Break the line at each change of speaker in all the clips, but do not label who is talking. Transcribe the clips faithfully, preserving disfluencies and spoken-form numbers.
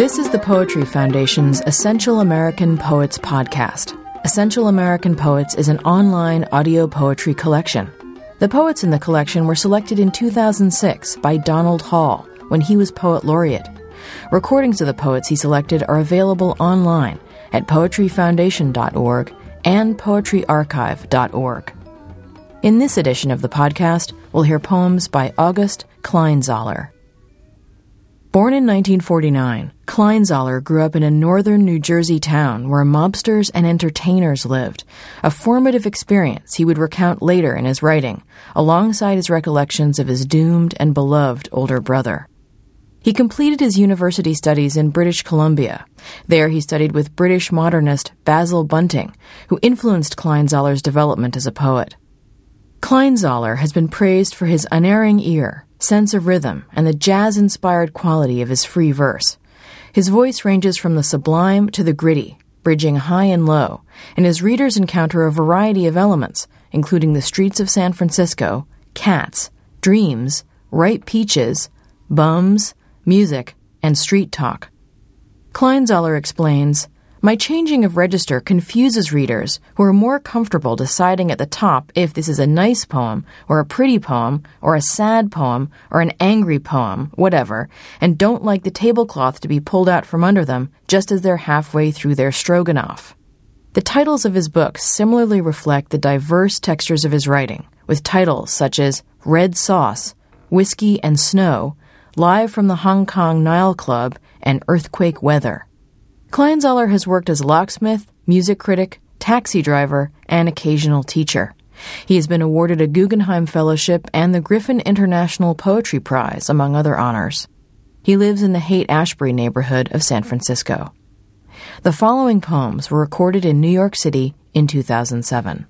This is the Poetry Foundation's Essential American Poets podcast. Essential American Poets is an online audio poetry collection. The poets in the collection were selected in two thousand six by Donald Hall when he was Poet Laureate. Recordings of the poets he selected are available online at poetry foundation dot org and poetry archive dot org. In this edition of the podcast, we'll hear poems by August Kleinzahler. Born in nineteen forty-nine, Kleinzahler grew up in a northern New Jersey town where mobsters and entertainers lived, a formative experience he would recount later in his writing, alongside his recollections of his doomed and beloved older brother. He completed his university studies in British Columbia. There he studied with British modernist Basil Bunting, who influenced Kleinzahler's development as a poet. Kleinzahler has been praised for his unerring ear, sense of rhythm, and the jazz-inspired quality of his free verse. His voice ranges from the sublime to the gritty, bridging high and low, and his readers encounter a variety of elements, including the streets of San Francisco, cats, dreams, ripe peaches, bums, music, and street talk. Kleinzahler explains, "My changing of register confuses readers who are more comfortable deciding at the top if this is a nice poem, or a pretty poem, or a sad poem, or an angry poem, whatever, and don't like the tablecloth to be pulled out from under them just as they're halfway through their stroganoff." The titles of his books similarly reflect the diverse textures of his writing, with titles such as Red Sauce, Whiskey and Snow, Live from the Hong Kong Nile Club, and Earthquake Weather. Kleinzahler has worked as locksmith, music critic, taxi driver, and occasional teacher. He has been awarded a Guggenheim Fellowship and the Griffin International Poetry Prize, among other honors. He lives in the Haight-Ashbury neighborhood of San Francisco. The following poems were recorded in New York City in two thousand seven.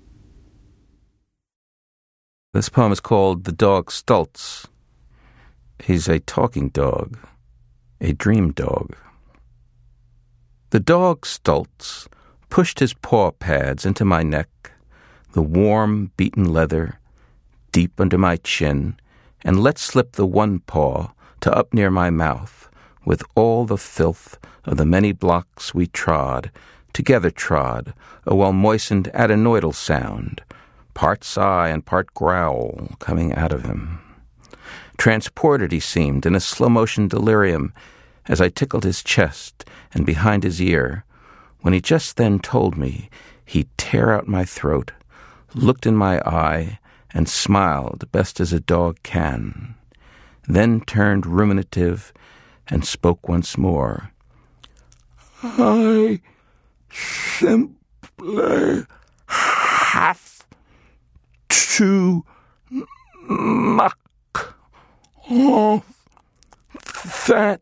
This poem is called The Dog Stultz. He's a talking dog, a dream dog. The dog Stultz pushed his paw pads into my neck, the warm, beaten leather, deep under my chin, and let slip the one paw to up near my mouth, with all the filth of the many blocks we trod, together trod, a well-moistened adenoidal sound, part sigh and part growl coming out of him. Transported he seemed in a slow-motion delirium as I tickled his chest and behind his ear, when he just then told me he'd tear out my throat, looked in my eye, and smiled best as a dog can, then turned ruminative and spoke once more. "I simply have to knock off that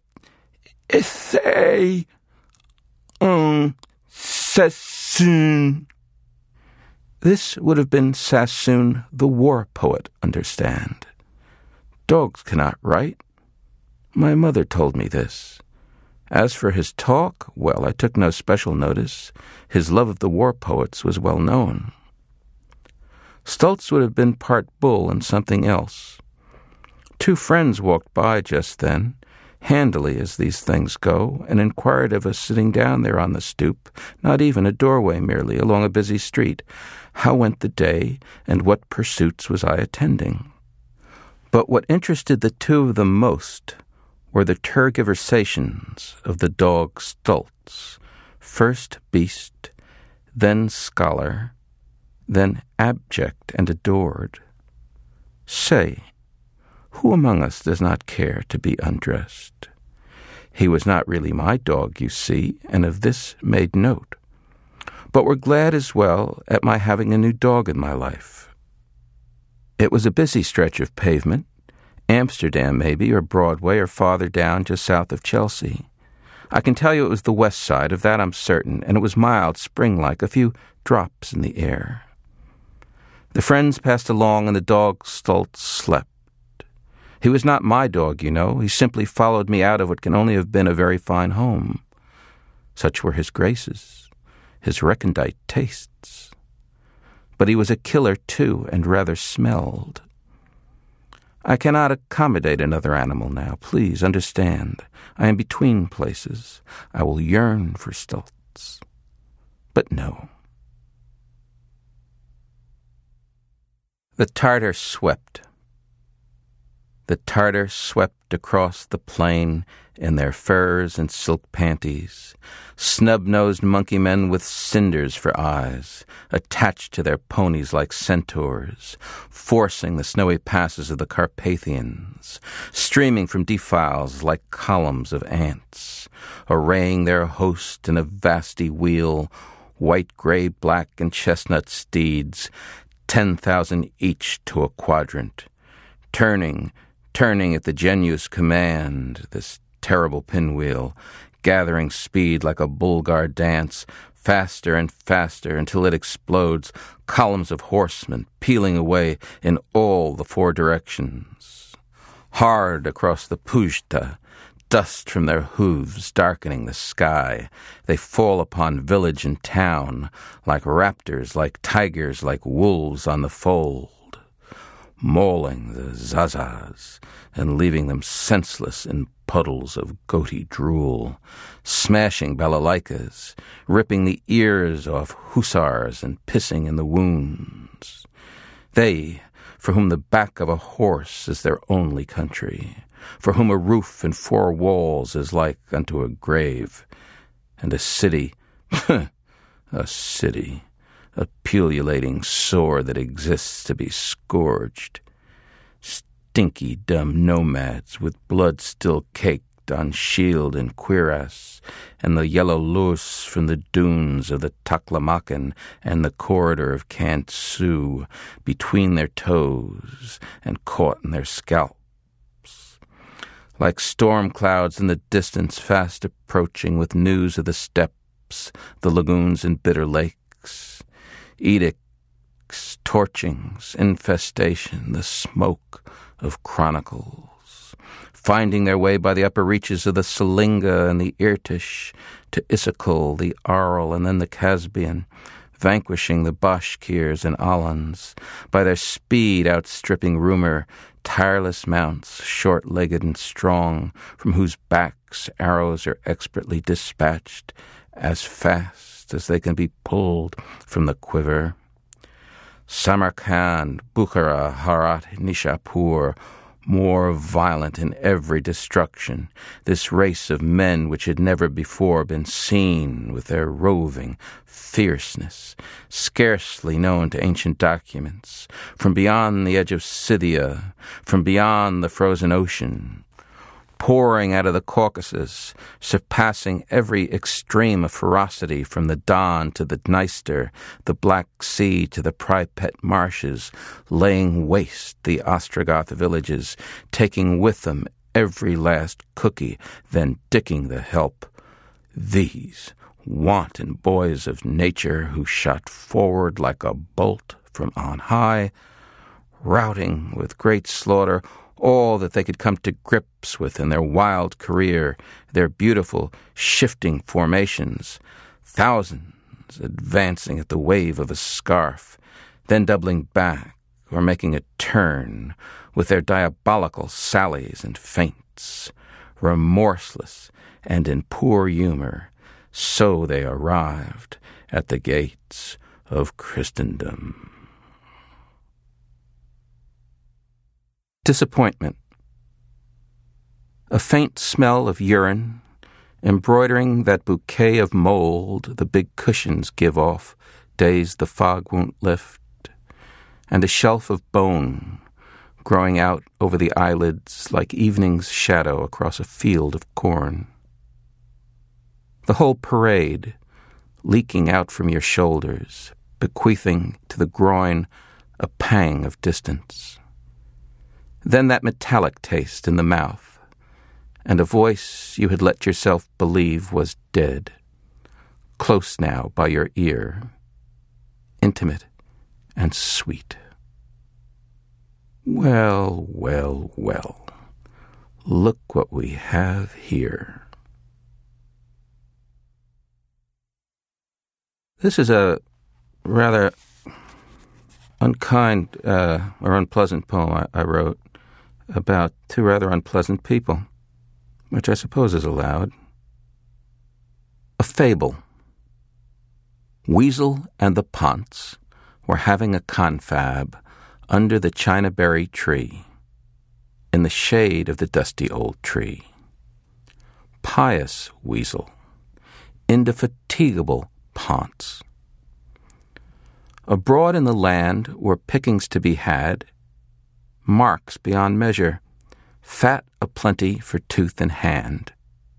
essay on Sassoon." This would have been Sassoon the war poet, understand. Dogs cannot write. My mother told me this. As for his talk, well, I took no special notice. His love of the war poets was well known. Stultz would have been part bull and something else. Two friends walked by just then, handily as these things go, and inquired of us sitting down there on the stoop, not even a doorway merely, along a busy street, how went the day and what pursuits was I attending. But what interested the two of them most were the tergiversations of the dog Stultz, first beast, then scholar, then abject and adored. Say, who among us does not care to be undressed? He was not really my dog, you see, and of this made note. But we're glad as well at my having a new dog in my life. It was a busy stretch of pavement, Amsterdam maybe, or Broadway, or farther down just south of Chelsea. I can tell you it was the west side, of that I'm certain, and it was mild, spring-like, a few drops in the air. The friends passed along, and the dog Stultz slept. He was not my dog, you know. He simply followed me out of what can only have been a very fine home. Such were his graces, his recondite tastes. But he was a killer, too, and rather smelled. I cannot accommodate another animal now. Please understand. I am between places. I will yearn for stilts. But no. The Tartar swept. The Tartar swept across the plain in their furs and silk panties, snub-nosed monkey men with cinders for eyes, attached to their ponies like centaurs, forcing the snowy passes of the Carpathians, streaming from defiles like columns of ants, arraying their host in a vasty wheel, white, gray, black, and chestnut steeds, ten thousand each to a quadrant, turning, turning at the Genu's command, this terrible pinwheel, gathering speed like a Bulgar dance, faster and faster until it explodes, columns of horsemen peeling away in all the four directions. Hard across the Pujta, dust from their hooves darkening the sky, they fall upon village and town, like raptors, like tigers, like wolves on the fold, mauling the Zazas and leaving them senseless in puddles of goaty drool, smashing balalaikas, ripping the ears off hussars and pissing in the wounds. They, for whom the back of a horse is their only country, for whom a roof and four walls is like unto a grave, and a city, a city, a pullulating sore that exists to be scourged. Stinky, dumb nomads with blood still caked on shield and cuirass, and the yellow loose from the dunes of the Taklamakan and the corridor of Kantsu between their toes and caught in their scalps. Like storm clouds in the distance fast approaching with news of the steppes, the lagoons and bitter lakes, edicts, torchings, infestation, the smoke of chronicles, finding their way by the upper reaches of the Salinga and the Irtish to Issyk, the Aral, and then the Caspian, vanquishing the Bashkirs and Alans, by their speed outstripping rumor, tireless mounts, short-legged and strong, from whose backs arrows are expertly dispatched as fast as they can be pulled from the quiver. Samarkand, Bukhara, Herat, Nishapur, more violent in every destruction, this race of men which had never before been seen with their roving fierceness, scarcely known to ancient documents, from beyond the edge of Scythia, from beyond the frozen ocean, pouring out of the Caucasus, surpassing every extreme of ferocity from the Don to the Dniester, the Black Sea to the Pripet marshes, laying waste the Ostrogoth villages, taking with them every last cookie, then dicking the help. These wanton boys of nature who shot forward like a bolt from on high, routing with great slaughter all that they could come to grips with in their wild career, their beautiful, shifting formations, thousands advancing at the wave of a scarf, then doubling back or making a turn with their diabolical sallies and feints, remorseless and in poor humor, so they arrived at the gates of Christendom. Disappointment. A faint smell of urine, embroidering that bouquet of mold the big cushions give off days the fog won't lift, and a shelf of bone growing out over the eyelids like evening's shadow across a field of corn. The whole parade leaking out from your shoulders, bequeathing to the groin a pang of distance. Then that metallic taste in the mouth, and a voice you had let yourself believe was dead, close now by your ear, intimate and sweet. Well, well, well, look what we have here. This is a rather unkind uh, or unpleasant poem I, I wrote about two rather unpleasant people, which I suppose is allowed. A fable. Weasel and the Ponce were having a confab under the chinaberry tree, in the shade of the dusty old tree. Pious Weasel, indefatigable Ponce. Abroad in the land were pickings to be had, marks beyond measure, fat aplenty for tooth and hand.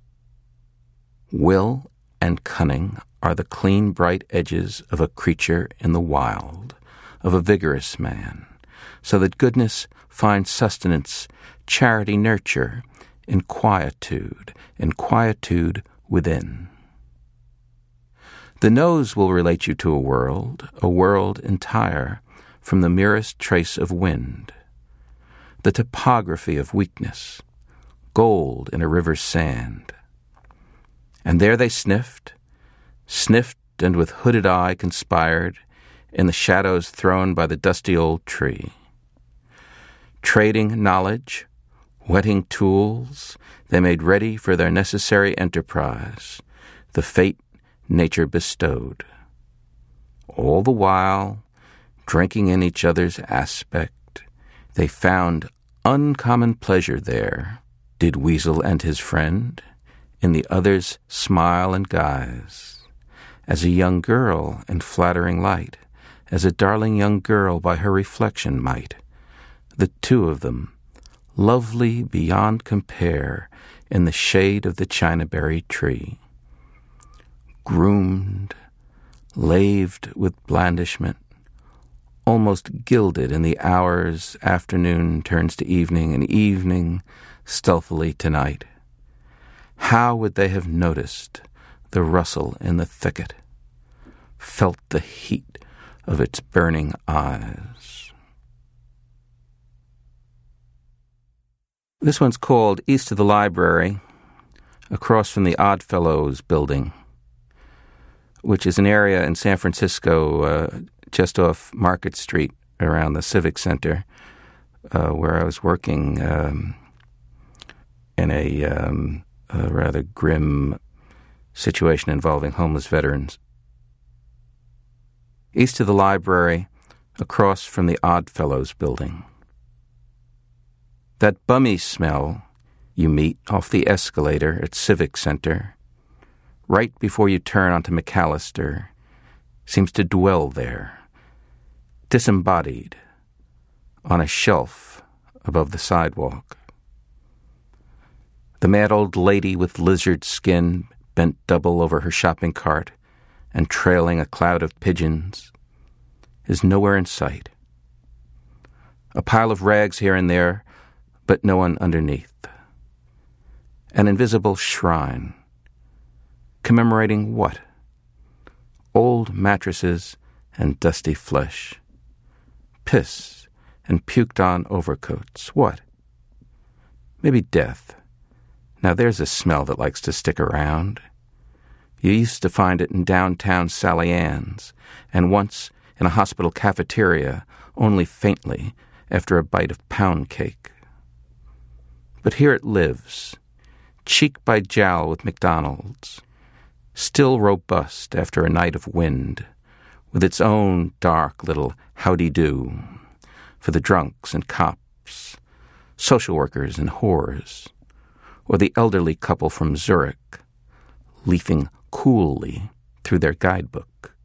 Will and cunning are the clean, bright edges of a creature in the wild, of a vigorous man, so that goodness finds sustenance, charity nurture, in quietude, in quietude within. The nose will relate you to a world, a world entire, from the merest trace of wind. The topography of weakness, gold in a river's sand. And there they sniffed, sniffed and with hooded eye conspired in the shadows thrown by the dusty old tree. Trading knowledge, whetting tools, they made ready for their necessary enterprise, the fate nature bestowed. All the while, drinking in each other's aspect, they found uncommon pleasure there, did Weasel and his friend, in the other's smile and guise, as a young girl in flattering light, as a darling young girl by her reflection might, the two of them, lovely beyond compare, in the shade of the chinaberry tree, groomed, laved with blandishment, almost gilded in the hours afternoon turns to evening and evening stealthily to night. How would they have noticed the rustle in the thicket, felt the heat of its burning eyes? This one's called East of the Library, across from the Oddfellows building, which is an area in San Francisco uh, just off Market Street around the Civic Center, uh, where I was working um, in a, um, a rather grim situation involving homeless veterans. East of the Library, across from the Oddfellows building. That bummy smell you meet off the escalator at Civic Center, right before you turn onto McAllister, seems to dwell there, disembodied, on a shelf above the sidewalk. The mad old lady with lizard skin bent double over her shopping cart and trailing a cloud of pigeons is nowhere in sight. A pile of rags here and there, but no one underneath. An invisible shrine, commemorating what? Old mattresses and dusty flesh. Piss and puked-on overcoats. What? Maybe death. Now there's a smell that likes to stick around. You used to find it in downtown Sally Ann's, and once in a hospital cafeteria, only faintly, after a bite of pound cake. But here it lives, cheek by jowl with McDonald's, still robust after a night of wind, with its own dark little howdy-do for the drunks and cops, social workers and whores, or the elderly couple from Zurich, leafing coolly through their guidebook.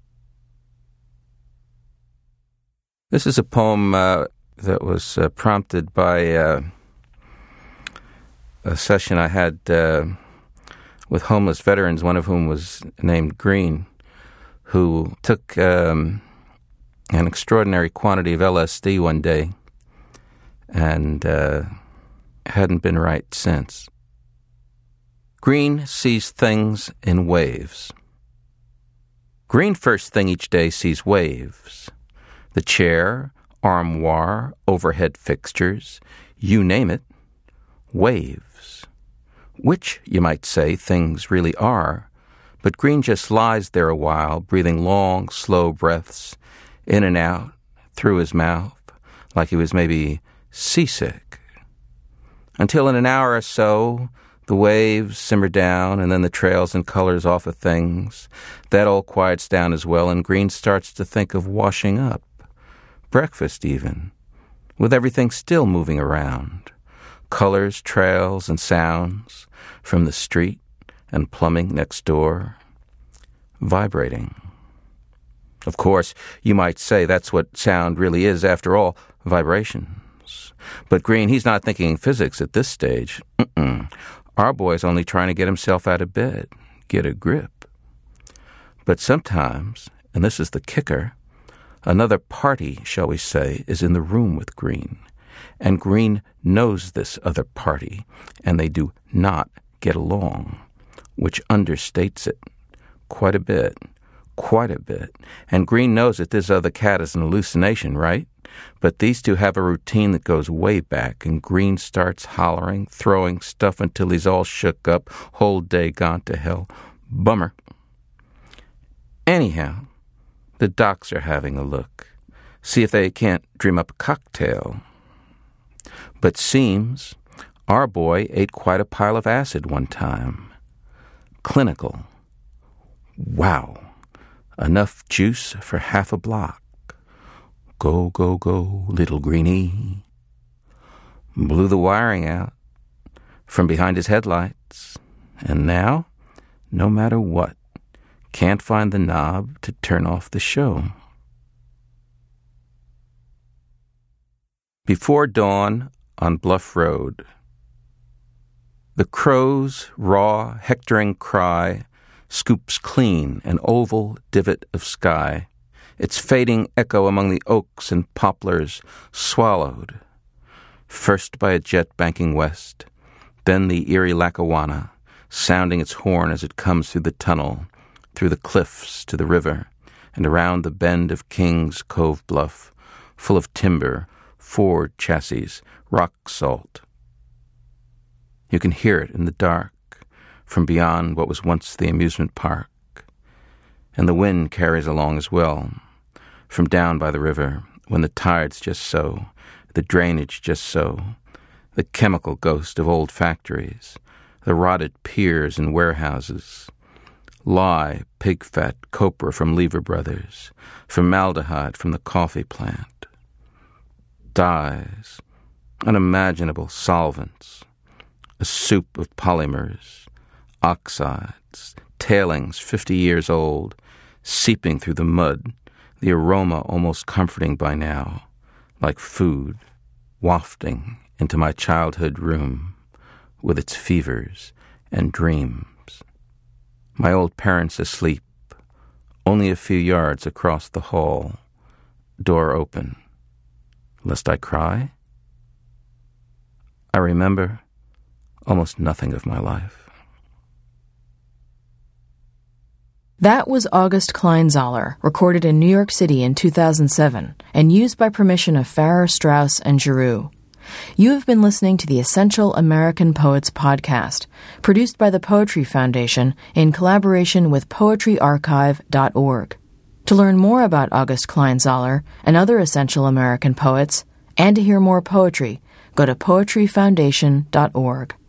This is a poem uh, that was uh, prompted by uh, a session I had uh, with homeless veterans, one of whom was named Green, who took um, an extraordinary quantity of L S D one day and uh, hadn't been right since. Green sees things in waves. Green first thing each day sees waves. The chair, armoire, overhead fixtures, you name it, waves. Which, you might say, things really are, but Green just lies there a while, breathing long, slow breaths, in and out, through his mouth, like he was maybe seasick, until in an hour or so, the waves simmer down, and then the trails and colors off of things. That all quiets down as well, and Green starts to think of washing up. Breakfast, even, with everything still moving around. Colors, trails, and sounds from the street and plumbing next door, vibrating. Of course, you might say that's what sound really is, after all, vibrations. But Green, he's not thinking physics at this stage. Mm-mm. Our boy's only trying to get himself out of bed, get a grip. But sometimes, and this is the kicker, another party, shall we say, is in the room with Green. And Green knows this other party, and they do not get along, which understates it quite a bit, quite a bit. And Green knows that this other cat is an hallucination, right? But these two have a routine that goes way back, and Green starts hollering, throwing stuff until he's all shook up, whole day gone to hell. Bummer. Anyhow, the docs are having a look, see if they can't dream up a cocktail. But seems our boy ate quite a pile of acid one time. Clinical. Wow. Enough juice for half a block. Go, go, go, little greenie. Blew the wiring out from behind his headlights. And now, no matter what, can't find the knob to turn off the show. Before dawn on Bluff Road. The crow's raw, hectoring cry scoops clean an oval divot of sky, its fading echo among the oaks and poplars swallowed, first by a jet banking west, then the eerie Lackawanna, sounding its horn as it comes through the tunnel, through the cliffs to the river, and around the bend of King's Cove Bluff, full of timber, Ford chassis, rock salt. You can hear it in the dark, from beyond what was once the amusement park. And the wind carries along as well, from down by the river, when the tide's just so, the drainage just so, the chemical ghost of old factories, the rotted piers and warehouses, lye, pig fat, copra from Lever Brothers, formaldehyde from the coffee plant, dyes, unimaginable solvents, a soup of polymers, oxides, tailings fifty years old, seeping through the mud, the aroma almost comforting by now, like food, wafting into my childhood room with its fevers and dreams. My old parents asleep, only a few yards across the hall, door open. Lest I cry? I remember almost nothing of my life.
That was August Kleinzahler, recorded in New York City in two thousand seven, and used by permission of Farrar, Straus, and Giroux. You have been listening to the Essential American Poets podcast, produced by the Poetry Foundation in collaboration with poetry archive dot org. To learn more about August Kleinzahler and other Essential American Poets, and to hear more poetry, go to poetry foundation dot org.